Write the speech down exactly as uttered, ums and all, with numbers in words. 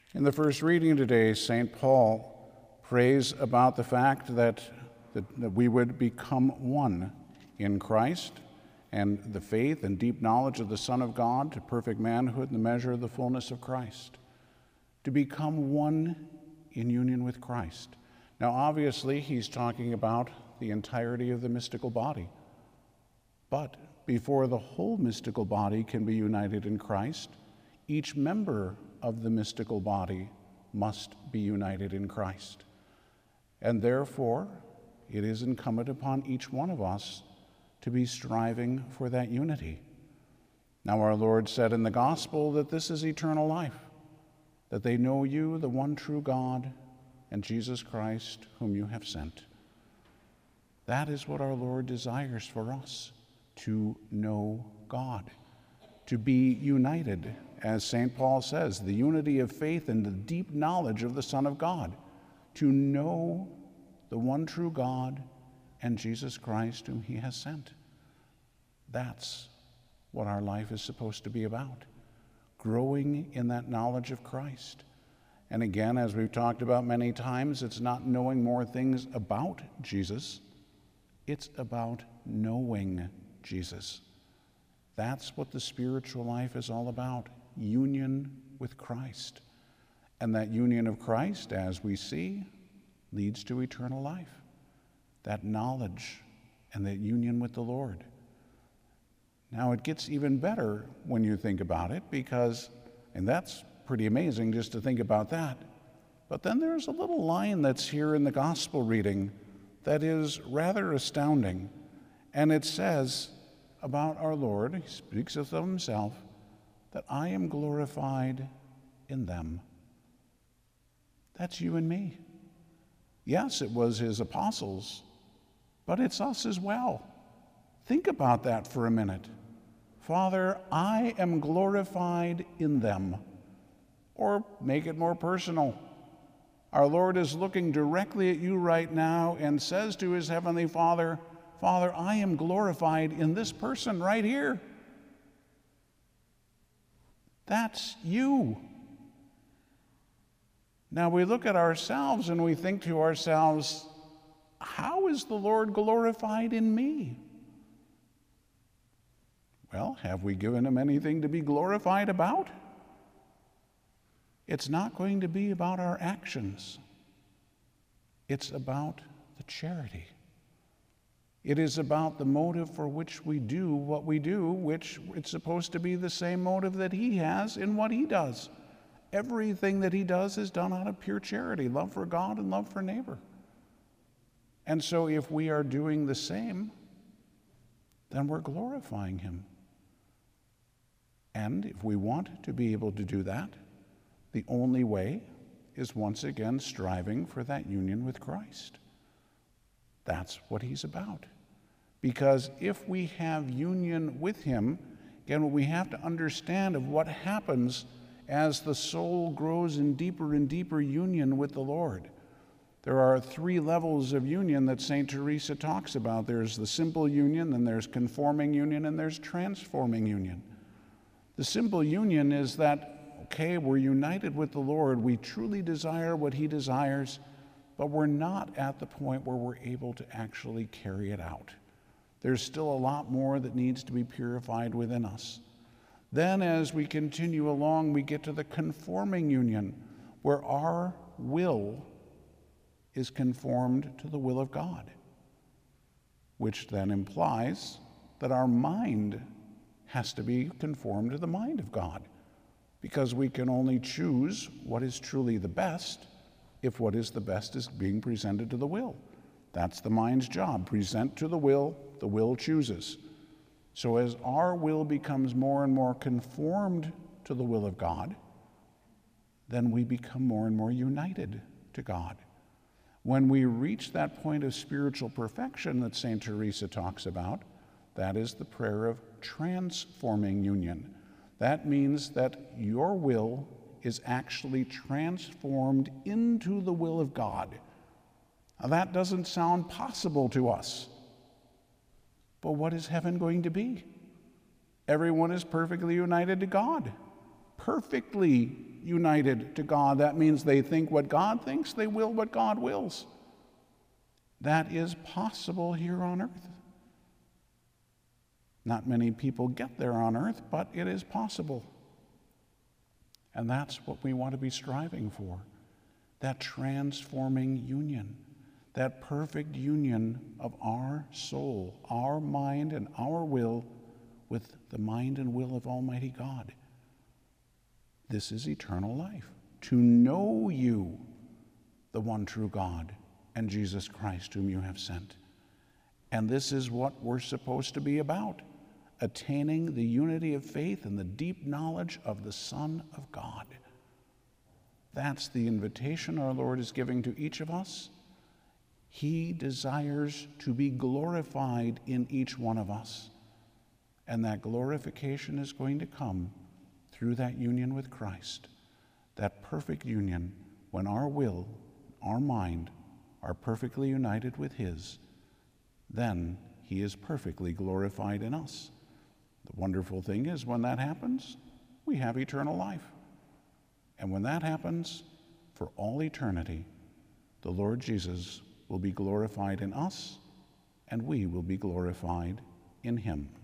In the first reading today, Saint Paul prays about the fact that, that, that we would become one in Christ and the faith and deep knowledge of the Son of God to perfect manhood in the measure of the fullness of Christ. To become one in union with Christ. Now, obviously, he's talking about the entirety of the mystical body. But before the whole mystical body can be united in Christ, each member of the mystical body must be united in Christ. And therefore, it is incumbent upon each one of us to be striving for that unity. Now, our Lord said in the gospel that this is eternal life, that they know you, the one true God, and Jesus Christ, whom you have sent. That is what our Lord desires for us, to know God, to be united, as Saint Paul says, the unity of faith and the deep knowledge of the Son of God, to know the one true God and Jesus Christ whom he has sent. That's what our life is supposed to be about, growing in that knowledge of Christ. And again, as we've talked about many times, it's not knowing more things about Jesus, it's about knowing Jesus. That's what the spiritual life is all about, union with Christ. And that union of Christ, as we see, leads to eternal life. That knowledge and that union with the Lord. Now, it gets even better when you think about it, because, and that's pretty amazing just to think about that, but then there's a little line that's here in the gospel reading that is rather astounding. And it says about our Lord, he speaks of himself, that I am glorified in them. That's you and me. Yes, it was his apostles, but it's us as well. Think about that for a minute. Father, I am glorified in them. Or make it more personal. Our Lord is looking directly at you right now and says to his heavenly Father, Father, I am glorified in this person right here. That's you. Now we look at ourselves and we think to ourselves, how is the Lord glorified in me? Well, have we given him anything to be glorified about? It's not going to be about our actions. It's about the charity. It is about the motive for which we do what we do, which it's supposed to be the same motive that he has in what he does. Everything that he does is done out of pure charity, love for God and love for neighbor. And so if we are doing the same, then we're glorifying him. And if we want to be able to do that, the only way is once again striving for that union with Christ. That's what he's about. Because if we have union with him, again, what we have to understand of what happens as the soul grows in deeper and deeper union with the Lord. There are three levels of union that Saint Teresa talks about. There's the simple union, then there's conforming union, and there's transforming union. The simple union is that, okay, we're united with the Lord. We truly desire what he desires, but we're not at the point where we're able to actually carry it out. There's still a lot more that needs to be purified within us. Then as we continue along, we get to the conforming union, where our will is conformed to the will of God, which then implies that our mind has to be conformed to the mind of God, because we can only choose what is truly the best if what is the best is being presented to the will. That's the mind's job. Present to the will, the will chooses. So as our will becomes more and more conformed to the will of God, then we become more and more united to God. When we reach that point of spiritual perfection that Saint Teresa talks about, that is the prayer of transforming union. That means that your will is actually transformed into the will of God. Now, that doesn't sound possible to us. But what is heaven going to be? Everyone is perfectly united to God. perfectly united to God. That means they think what God thinks, they will what God wills. That is possible here on earth. Not many people get there on earth, but it is possible. And that's what we want to be striving for, that transforming union, that perfect union of our soul, our mind and our will with the mind and will of Almighty God. This is eternal life, to know you, the one true God, and Jesus Christ whom you have sent. And this is what we're supposed to be about, attaining the unity of faith and the deep knowledge of the Son of God. That's the invitation our Lord is giving to each of us. He desires to be glorified in each one of us. And that glorification is going to come through that union with Christ, that perfect union when our will, our mind, are perfectly united with His. Then He is perfectly glorified in us. The wonderful thing is, when that happens, we have eternal life. And when that happens, for all eternity, the Lord Jesus will be glorified in us, and we will be glorified in Him.